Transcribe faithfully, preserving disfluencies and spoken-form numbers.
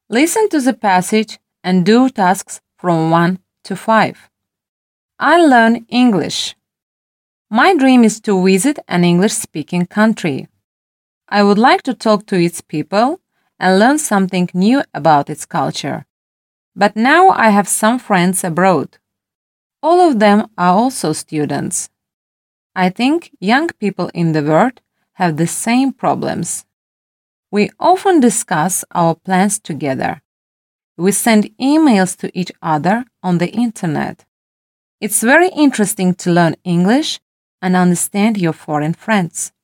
Listen to the passage and do tasks from one to five. I learn English. My dream is to visit an English-speaking country. I would like to talk to its people and learn something new about its culture. But now I have some friends abroad. All of them are also students. I think young people in the world have the same problems. We often discuss our plans together. We send emails to each other on the internet. It's very interesting to learn English and understand your foreign friends.